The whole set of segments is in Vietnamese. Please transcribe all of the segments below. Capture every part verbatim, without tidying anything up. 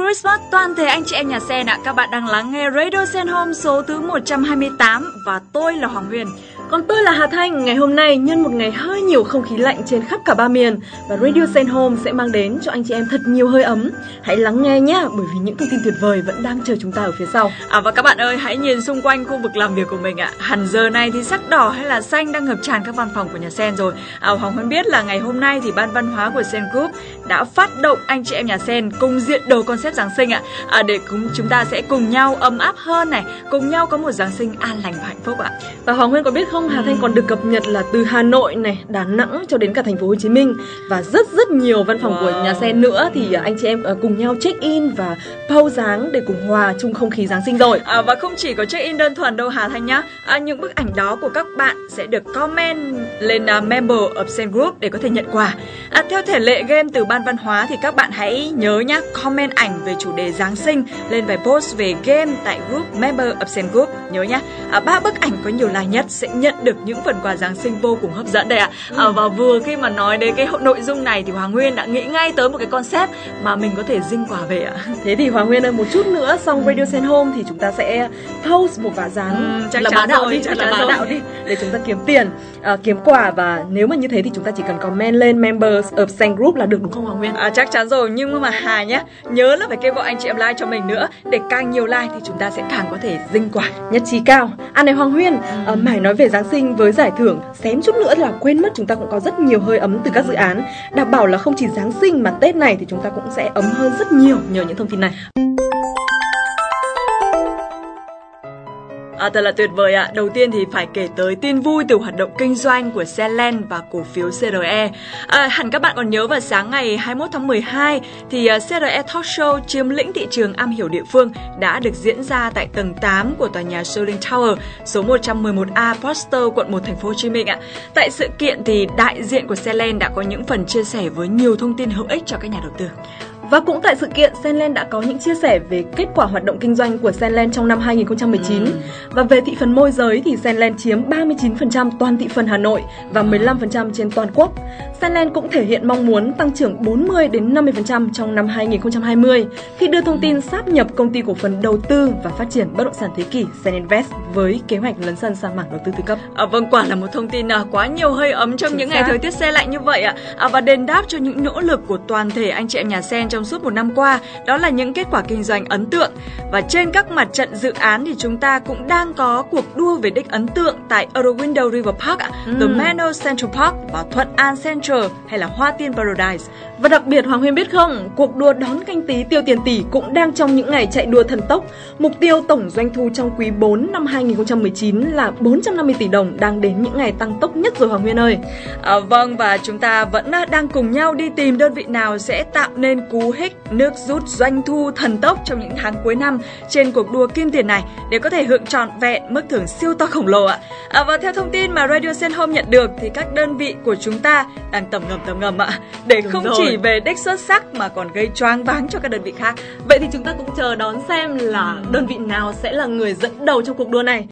Christmas toàn thể anh chị em nhà Sen ạ. Các bạn đang lắng nghe Radio Sen Home số thứ một trăm hai mươi tám và tôi là Hoàng Huyền. Còn tôi là Hà Thanh. Ngày hôm nay nhân một ngày hơi nhiều không khí lạnh trên khắp cả ba miền và Radio Sen Home sẽ mang đến cho anh chị em thật nhiều hơi ấm. Hãy lắng nghe nhé, bởi vì những thông tin tuyệt vời vẫn đang chờ chúng ta ở phía sau. À, và các bạn ơi, hãy nhìn xung quanh khu vực làm việc của mình ạ. Hẳn giờ này thì sắc đỏ hay là xanh đang ngập tràn các văn phòng của nhà Sen rồi. À, Hoàng Huyền biết là ngày hôm nay thì ban văn hóa của Sen Group đã phát động anh chị em nhà Sen cùng diện đồ concept Giáng sinh ạ. À, để cùng chúng ta sẽ cùng nhau ấm áp hơn này, cùng nhau có một Giáng sinh an lành và hạnh phúc ạ. Và Hoàng Huyền có biết không, Hà Thanh còn được cập nhật là từ Hà Nội này, Đà Nẵng cho đến cả thành phố Hồ Chí Minh và rất rất nhiều văn phòng wow. của nhà Sen nữa, thì anh chị em cùng nhau check in và post dáng để cùng hòa chung không khí Giáng sinh rồi. À, và không chỉ có check in đơn thuần đâu Hà Thanh nhá. À, những bức ảnh đó của các bạn sẽ được comment lên uh, member of Sen Group để có thể nhận quà. À, theo thể lệ game từ ban văn hóa thì các bạn hãy nhớ nhá, comment ảnh về chủ đề Giáng sinh lên bài post về game tại group member of Sen Group, nhớ nhá. À, ba bức ảnh có nhiều like nhất sẽ nhận được những phần quà Giáng sinh vô cùng hấp dẫn đây ạ. À. À, và vừa khi mà nói đến cái nội dung này thì Hoàng Nguyên đã nghĩ ngay tới một cái concept mà mình có thể dinh quà về ạ. Thế thì Hoàng Nguyên ơi, một chút nữa xong Radio Sen Home thì chúng ta sẽ post một vài dáng ừ, là bá đạo đi, chắc là bá đạo đi để chúng ta kiếm tiền, à, kiếm quà. Và nếu mà như thế thì chúng ta chỉ cần comment lên members of Sen Group là được, đúng không Hoàng Nguyên? À, chắc chắn rồi, nhưng mà Hà nhé, nhớ là phải kêu gọi anh chị em like cho mình nữa, để càng nhiều like thì chúng ta sẽ càng có thể dinh quà. Nhất trí cao. À này Hoàng Nguyên, ừ. à, mải nói về Giáng sinh với giải thưởng, xém chút nữa là quên mất chúng ta cũng có rất nhiều hơi ấm từ các dự án. Đảm bảo là không chỉ Giáng sinh mà Tết này thì chúng ta cũng sẽ ấm hơn rất nhiều nhờ những thông tin này. À, thật là tuyệt vời ạ. À. Đầu tiên thì phải kể tới tin vui từ hoạt động kinh doanh của Senland và cổ phiếu xê rờ e. À, hẳn các bạn còn nhớ vào sáng ngày hai mươi mốt tháng mười hai thì uh, xê rờ e Talk Show chiếm lĩnh thị trường am hiểu địa phương đã được diễn ra tại tầng tám của tòa nhà Soling Tower, số một trăm mười một A Foster, quận một, thành phố Hồ Chí Minh ạ. Tại sự kiện thì đại diện của Senland đã có những phần chia sẻ với nhiều thông tin hữu ích cho các nhà đầu tư. Và cũng tại sự kiện, Senland đã có những chia sẻ về kết quả hoạt động kinh doanh của Senland trong năm hai nghìn không trăm mười chín. Ừ. Và về thị phần môi giới thì Senland chiếm ba mươi chín phần trăm toàn thị phần Hà Nội và mười lăm phần trăm trên toàn quốc. Senland cũng thể hiện mong muốn tăng trưởng bốn mươi đến năm mươi phần trăm trong năm hai nghìn không trăm hai mươi khi đưa thông tin sáp nhập công ty cổ phần đầu tư và phát triển bất động sản thế kỷ Seninvest với kế hoạch lấn sân sang mảng đầu tư thứ cấp. À, vâng, quả là một thông tin à, quá nhiều hơi ấm trong Chính những xác. ngày thời tiết se lạnh như vậy ạ. À, và đền đáp cho những nỗ lực của toàn thể anh chị em nhà Sen trong suốt một năm qua, đó là những kết quả kinh doanh ấn tượng. Và trên các mặt trận dự án thì chúng ta cũng đang có cuộc đua về đích ấn tượng tại Eurowindow River Park, ừ. The Manor Central Park và Thuận An Central hay là Hoa Tiên Paradise. Và đặc biệt Hoàng Huyền biết không, cuộc đua đón Canh Tý tiêu tiền tỷ cũng đang trong những ngày chạy đua thần tốc. Mục tiêu tổng doanh thu trong quý bốn năm hai nghìn không trăm mười chín là bốn trăm năm mươi tỷ đồng, đang đến những ngày tăng tốc nhất rồi Hoàng Huyền ơi. À, vâng, và chúng ta vẫn đang cùng nhau đi tìm đơn vị nào sẽ tạo nên cú hích nước rút doanh thu thần tốc trong những tháng cuối năm trên cuộc đua kim tiền này để có thể hưởng trọn vẹn mức thưởng siêu to khổng lồ ạ. À, và theo thông tin mà Radio Sen Home nhận được thì các đơn vị của chúng ta đang tầm ngầm tầm ngầm ạ, để Đúng không rồi. chỉ về đích xuất sắc mà còn gây choáng váng cho các đơn vị khác. Vậy thì chúng ta cũng chờ đón xem là đơn vị nào sẽ là người dẫn đầu trong cuộc đua này.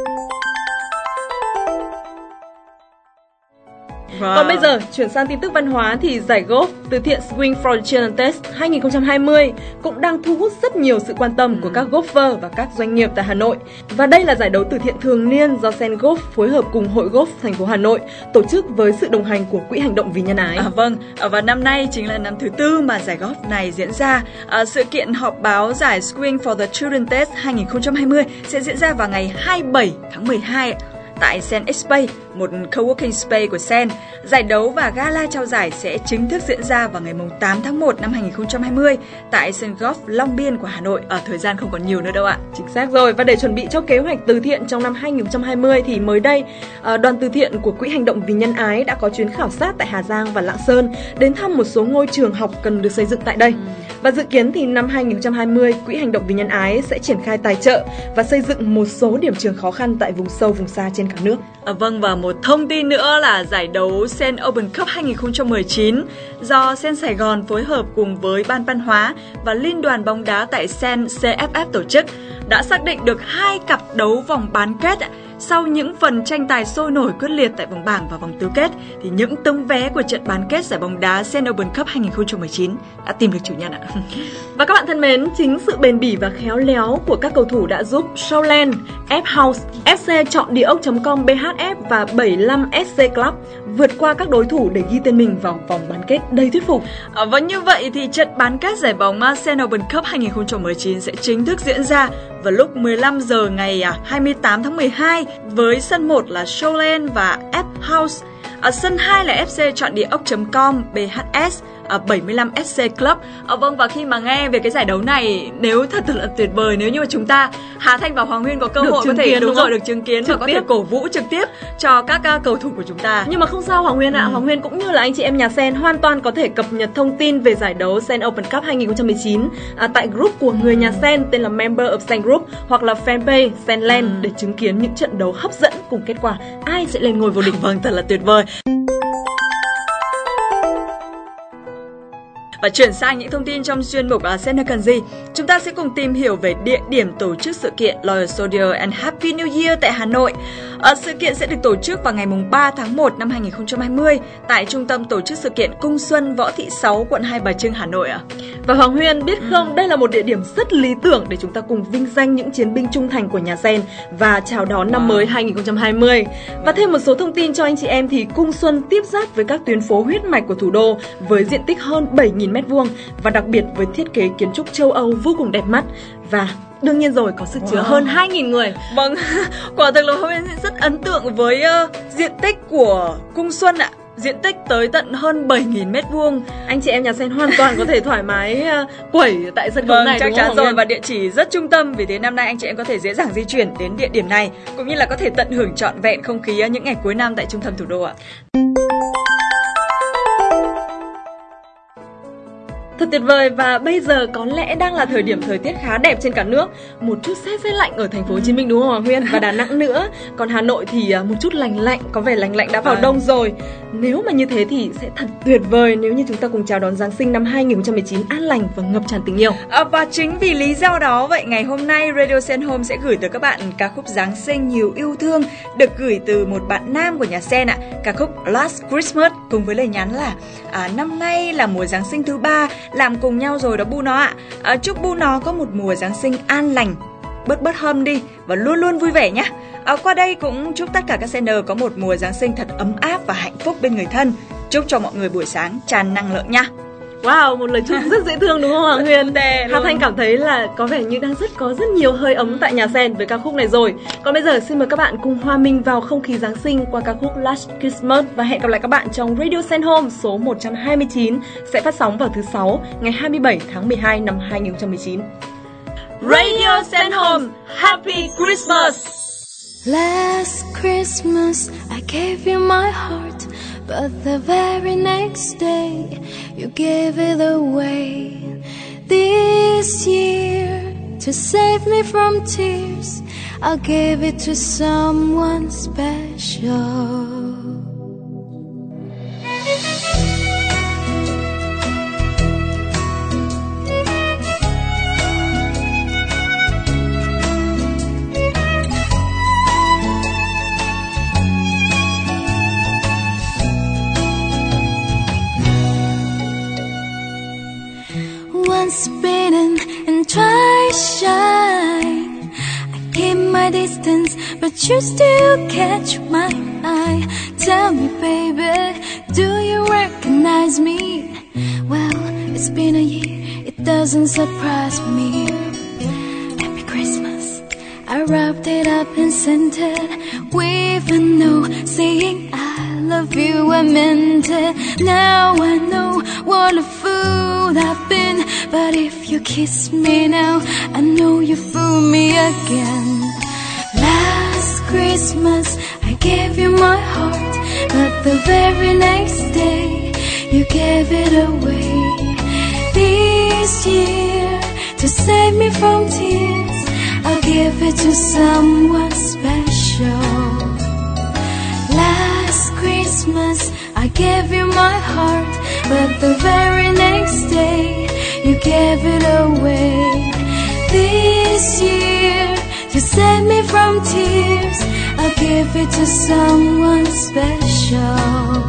Wow. Còn bây giờ, chuyển sang tin tức văn hóa thì giải golf từ thiện Swing for Charities hai nghìn không trăm hai mươi cũng đang thu hút rất nhiều sự quan tâm ừ. của các golfer và các doanh nghiệp tại Hà Nội. Và đây là giải đấu từ thiện thường niên do Sen Golf phối hợp cùng Hội Golf thành phố Hà Nội tổ chức với sự đồng hành của Quỹ Hành động vì Nhân ái. À, vâng, và năm nay chính là năm thứ tư mà giải golf này diễn ra. À, sự kiện họp báo giải Swing for the Children's Test hai nghìn không trăm hai mươi sẽ diễn ra vào ngày hai mươi bảy tháng mười hai tại Sen Space, một coworking space của Sen. Giải đấu và gala trao giải sẽ chính thức diễn ra vào ngày tám tháng một năm hai nghìn không trăm hai mươi tại sân golf Long Biên của Hà Nội. Ở thời gian không còn nhiều nữa đâu ạ. Chính xác rồi. Và để chuẩn bị cho kế hoạch từ thiện trong năm hai nghìn không trăm hai mươi thì mới đây, đoàn từ thiện của Quỹ Hành động vì Nhân ái đã có chuyến khảo sát tại Hà Giang và Lạng Sơn, đến thăm một số ngôi trường học cần được xây dựng tại đây. Ừ. Và dự kiến thì năm hai nghìn không trăm hai mươi, Quỹ Hành động vì Nhân ái sẽ triển khai tài trợ và xây dựng một số điểm trường khó khăn tại vùng sâu vùng xa trên cả nước. À, vâng, và một thông tin nữa là giải đấu Sen Open Cup hai nghìn không trăm mười chín do Sen Sài Gòn phối hợp cùng với Ban Văn hóa và Liên đoàn bóng đá tại Sen xê ép ép tổ chức đã xác định được hai cặp đấu vòng bán kết Sau những phần tranh tài sôi nổi quyết liệt tại vòng bảng và vòng tứ kết, thì những tấm vé của trận bán kết giải bóng đá Sen Open Cup hai không một chín đã tìm được chủ nhân ạ. Và các bạn thân mến, chính sự bền bỉ và khéo léo của các cầu thủ đã giúp Showland, F-House, ép xê chọn địa ốc chấm com, bê hát ép và bảy mươi lăm ét xê Club vượt qua các đối thủ để ghi tên mình vào vòng bán kết đầy thuyết phục. À, và như vậy thì trận bán kết giải bóng Sen Open Cup hai không một chín sẽ chính thức diễn ra vào lúc mười lăm giờ ngày hai mươi tám tháng mười hai với sân một là Showland và F-House. Ở sân hai là ép xê chọn địa ốc chấm com, bê hát ét, ở bảy mươi lăm ét xê Club. À, vâng, và khi mà nghe về cái giải đấu này, nếu thật là tuyệt vời nếu như mà chúng ta, Hà Thanh và Hoàng Nguyên có cơ được hội có thể kiến, đúng, đúng rồi được chứng kiến trực và có tiếp. thể cổ vũ trực tiếp cho các uh, cầu thủ của chúng ta. Nhưng mà không sao Hoàng Nguyên ạ, ừ. Hoàng Nguyên cũng như là anh chị em nhà Sen hoàn toàn có thể cập nhật thông tin về giải đấu Sen Open Cup hai không một chín à, tại group của người nhà Sen tên là Member of Sen Group hoặc là fanpage Senland ừ. để chứng kiến những trận đấu hấp dẫn cùng kết quả ai sẽ lên ngôi vô địch. Vâng, thật là tuyệt vời. Và chuyển sang những thông tin trong chuyên mục uh, Sen cần gì, chúng ta sẽ cùng tìm hiểu về địa điểm tổ chức sự kiện Loyal Soldier and Happy New Year tại Hà Nội. Uh, sự kiện sẽ được tổ chức vào ngày ba tháng một năm hai không hai không tại Trung tâm Tổ chức Sự kiện Cung Xuân, Võ Thị Sáu, quận Hai Bà Trưng, Hà Nội ạ. Và Hoàng Huyên biết không, ừ. đây là một địa điểm rất lý tưởng để chúng ta cùng vinh danh những chiến binh trung thành của nhà Sen và chào đón năm wow. mới hai không hai không. Và thêm một số thông tin cho anh chị em thì Cung Xuân tiếp giáp với các tuyến phố huyết mạch của thủ đô với diện tích hơn bảy nghìn mét vuông và đặc biệt với thiết kế kiến trúc châu Âu vô cùng đẹp mắt và đương nhiên rồi có sức chứa wow. hơn hai nghìn người. Vâng, quả thực là hôm nay rất ấn tượng với uh, diện tích của Cung Xuân ạ. Diện tích tới tận hơn bảy nghìn mét vuông. Anh chị em nhà Sen hoàn toàn có thể thoải mái uh, quẩy tại sân khấu vâng, này chắc đúng chắn không? Rồi, và địa chỉ rất trung tâm, vì thế năm nay anh chị em có thể dễ dàng di chuyển đến địa điểm này cũng như là có thể tận hưởng trọn vẹn không khí uh, những ngày cuối năm tại trung tâm thủ đô ạ. Thật tuyệt vời, và bây giờ có lẽ đang là thời điểm thời tiết khá đẹp trên cả nước. Một chút rét rét lạnh ở thành phố Hồ Chí Minh đúng không Hoàng Huyên? Và Đà Nẵng nữa. Còn Hà Nội thì một chút lành lạnh, có vẻ lành lạnh đã vào đông rồi. Nếu mà như thế thì sẽ thật tuyệt vời nếu như chúng ta cùng chào đón Giáng sinh năm hai không một chín an lành và ngập tràn tình yêu. À, và chính vì lý do đó vậy ngày hôm nay Radio Sen Home sẽ gửi tới các bạn ca khúc Giáng sinh nhiều yêu thương được gửi từ một bạn nam của nhà Sen ạ. Ca khúc Last Christmas cùng với lời nhắn là à, năm nay là mùa Giáng sinh thứ ba làm cùng nhau rồi đó Bu nó ạ. À, chúc Bu nó có một mùa Giáng sinh an lành, bớt bớt hâm đi và luôn luôn vui vẻ nhé. À, qua đây cũng chúc tất cả các Sener có một mùa Giáng sinh thật ấm áp và hạnh phúc bên người thân. Chúc cho mọi người buổi sáng tràn năng lượng nha. Wow, một lời chúc rất dễ thương đúng không Hoàng Huyền? Hà Thanh cảm thấy là có vẻ như đang rất có rất nhiều hơi ấm tại nhà Sen với ca khúc này rồi. Còn bây giờ xin mời các bạn cùng hòa mình vào không khí Giáng sinh qua ca khúc Last Christmas và hẹn gặp lại các bạn trong Radio Sen Home số một trăm hai mươi chín sẽ phát sóng vào thứ sáu ngày hai mươi bảy tháng mười hai năm hai không một chín. Radio Sen Home, Happy Christmas. Last Christmas I gave you my heart, but the very next day you gave it away. This year, to save me from tears, I'll give it to someone special. Once bitten and twice shy, I keep my distance, but you still catch my eye. Tell me, baby, do you recognize me? Well, it's been a year, it doesn't surprise me. Happy Christmas, I wrapped it up and sent it with a note saying I love you, I meant it. Now I know what a fool I've been, but if you kiss me now, I know you fool me again. Last Christmas I gave you my heart, but the very next day you gave it away. This year, to save me from tears, I'll give it to someone special. Last Christmas I gave you my heart, but the very next day you gave it away. This year, to save me from tears, I'll give it to someone special.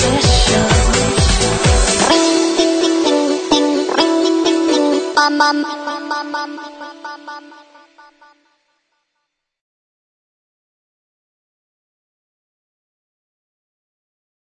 Mom.